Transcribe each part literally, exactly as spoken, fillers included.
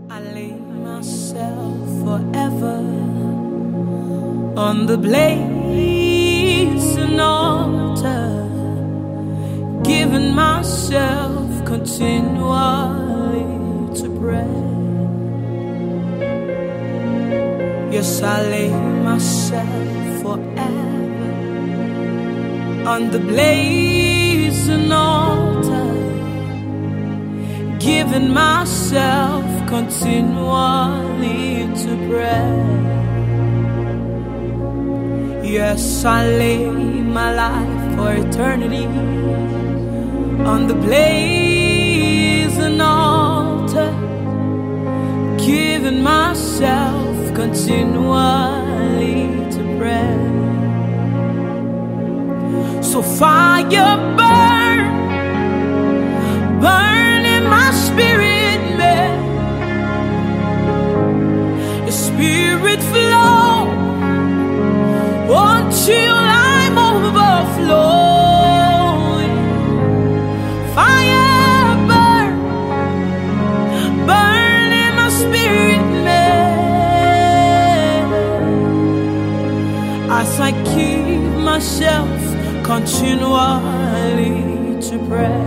I lay myself forever on the blazing altar, giving myself continually to pray. Yes, I lay myself forever on the blazing altar, giving myself continually to pray. Yes, I lay my life for eternity on the blazing altar, giving myself continually to pray. So fire burn, burn in my spirit, man. Your spirit flow until I'm overflowing. Fire burn, burn in my spirit, man. As I keep myself continually to pray.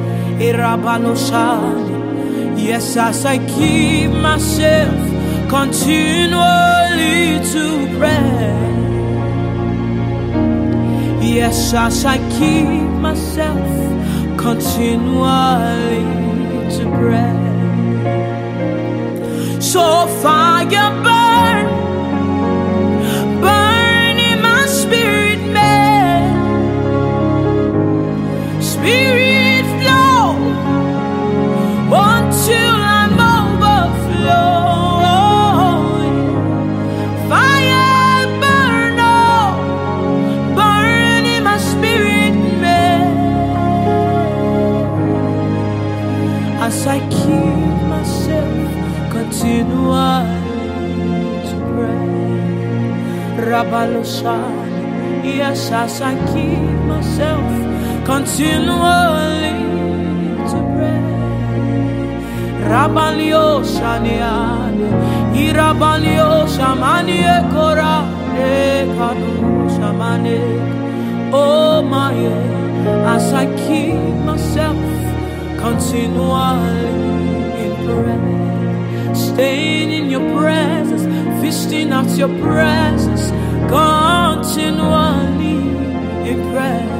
Yes, as I keep myself continually to pray. Yes, as I keep myself continually to pray. So fire burn, burn in my spirit, man. Spirit flow until I'm overflowing. Fire burn, oh, burn in my spirit, man. As I keep myself continually to pray. Rabaloshan, yes, as I keep myself continually to pray. Rabalio shaniane, irabalio shamanie kora e kadu shamane. Oh my, as I keep myself continually in prayer, staying in your presence, feasting at your presence, continually in prayer.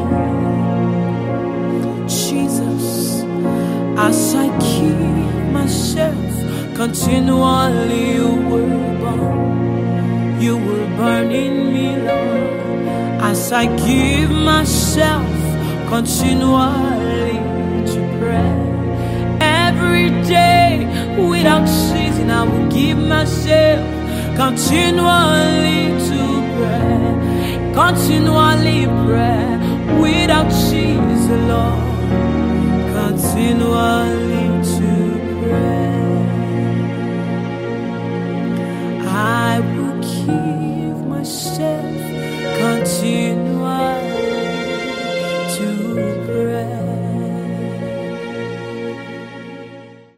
Jesus, as I keep myself continually, you will burn, you will burn in me, Lord. As I give myself continually to pray, every day without ceasing, I will give myself continually to pray, continually pray without ceasing, Lord, continually.